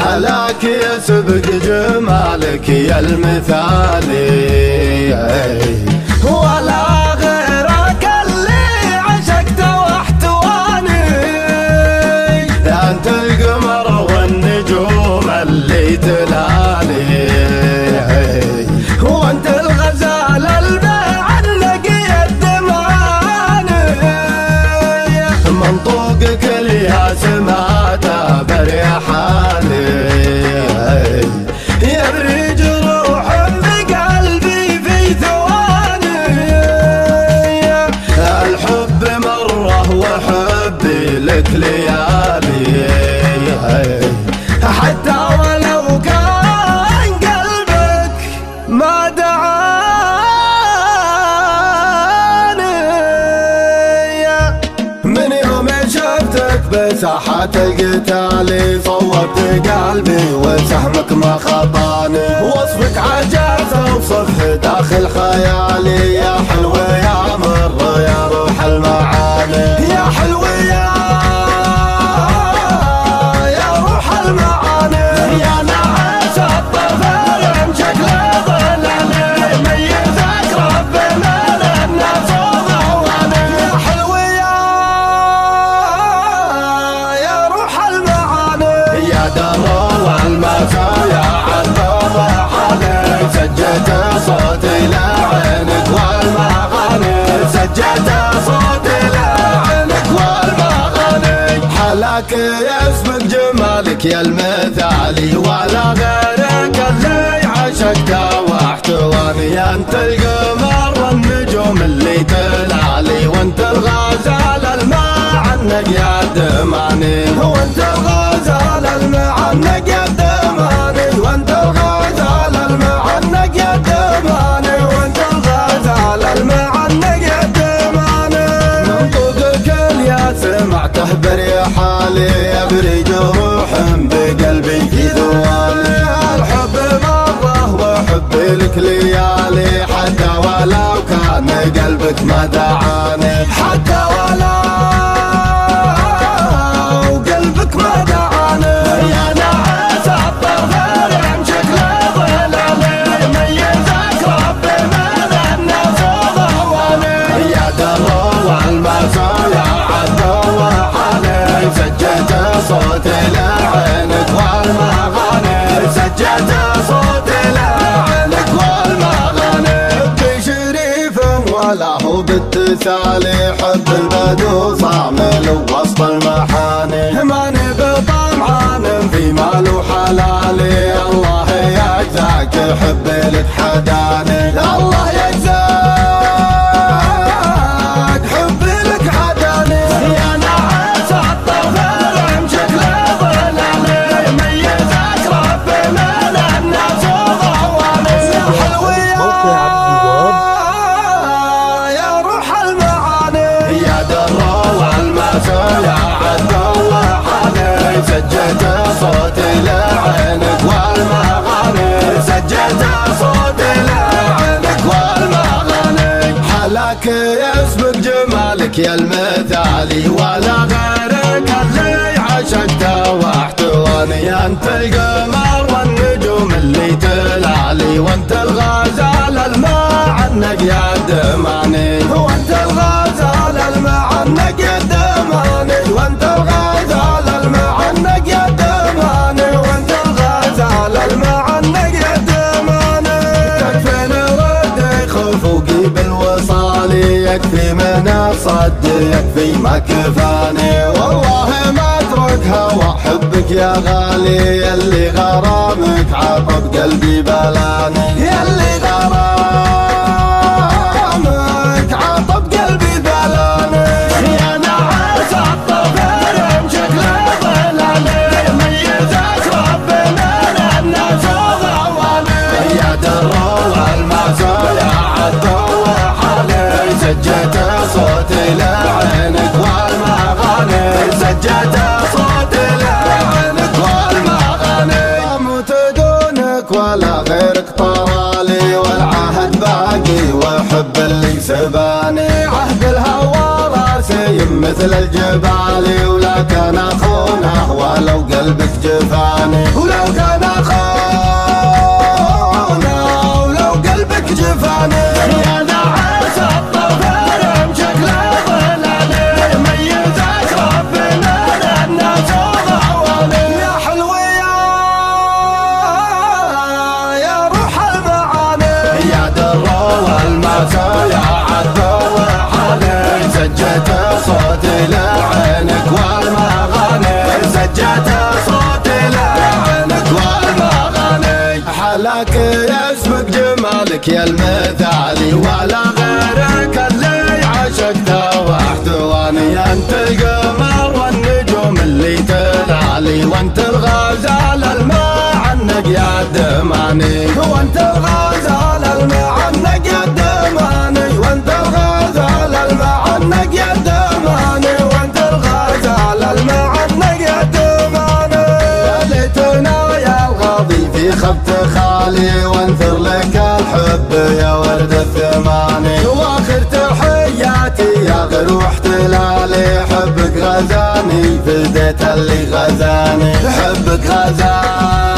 حلاك يسبق جمالك يا المثالي، ولا غيرك اللي عشقته واحتواني. انت القمر والنجوم اللي تلالي، وانت الغزال المعنقي الدمعاني. منطوقك الياس ما بريحاني، يبرج روح بقلبي في ثواني. الحب مرة وحبي لك ليالي، حتى ولو كان قلبك ما دعاني. من يوم شفتك بساحة القتال صوبت قلبي وسهمك ما خطاني. وصفك عجز اوصفه داخل خيالي، يا حلو يا مر يا روح المعاني. يا حلو يا روح المعاني، يا نعاس الطفل شكله ظلالي. ميزك ربنا للناس وضواني. يا حلو يا روح المعاني، يا درر المسايا عالدر حالي. سجلت صوتي لعينك والمغاني، سجلت صوتي لعينك والمغاني. حلاك يسبق جمالك يا المثالي، ولا غيرك اللي عشقته واحتواني. انت القمر والنجوم اللي تلالي، وانت الغزال المعنق يا الدماني. وانت الغزال المعنق يا الدماني، وانت الغزال المعنق يا الدماني، وانت الغزال المعنق يا الدماني. منطقك الياس سمعته بريحالي، يبرج روح بقلبي في ثواني. الحب مرة وحبي لك ليالي، حتى ولو كان قلبك ما دعاني. حتى ولو قلبك ما دعاني. يا نعاس الطفل شكله ظلالي. ميزك ربنا للناس وضواني. يا درر المسايا عالدر حالي. سجلت صوتي لعينك والمغاني، سجلت صوتي لعينك والمغاني. بشريف ولا هو بالتسالي، حب البدو صامل وسط المحاني. ماني بطمعان في مال وحلالي، الله يجزاك حبي لك حداني. الله يجزاك حبي لك حداني. يا نعاس الطفل شكله ظلالي. ميزك ربنا للناس وضواني. يا حلو يا روح المعاني، يا درر المسايا عالدر حالي. سجلت صوتي لعينك والمغاني، سجلت صوتي لعينك والمغاني. حلاك يسبق جمالك يا المثالي، ولا غيرك اللي عشقته واحتواني. انت القمر والنجوم اللي تلالي، وانت الغزال المعنق يا الدماني. وانت الغزال المعنق يا الدماني، وانت الغزال المعنق يا الدماني، وانت الغزال المعنق يا الدماني. تكفيني ردي خفوقي بالوصال، يكفي من الصد يكفي ما كفاني. والله ما اتركها واحبك يا غالي، يلي غرامك عطب قلبي بلاني. يلي غرامك عطب قلبي بلاني. يا نعاس الطفل شكله ظلالي. ميزك ربنا للناس وضواني. يا درر المسايا عالدر حالي. سجلت صوتي لعينك والمغاني، سجلت صوتي لعينك والمغاني. اموت دونك ولا غيرك طرالي، والعهد باقي وحب اللي سباني. عهد الهوى راسي مثل الجبال، ولا كان اخونه ولو قل قلبك جفاني، ولو كان اخونا ولو قلبك جفاني. يا نعاس الطفل شكله ظلالي، ميزك ربنا للناس وضعواني. يا حلوة يا روح المعاني، يا در والمسا يا عذب وحالي. سجت صوت لعينك والمغاني، سجت صوت لعينك والمغاني. حلاك يسبق جمالك يا المثالي، ولا غيرك اللي عشقته واحتواني. انت القمر والنجوم اللي تلالي، وانت الغزال المعنق يا الدماني، وانت الغزال المعنق يا الدماني، وانت الغزال المعنق يا الدماني، وانت الغزال المعنق يا الدماني. ليتنا يا الغاضي في خبت خالي، وانثر لك الحب يا ورد الثماني. واخر تحياتي يا غروح تلالي، حبك غزاني فديت اللي غزاني، حبك غزاني.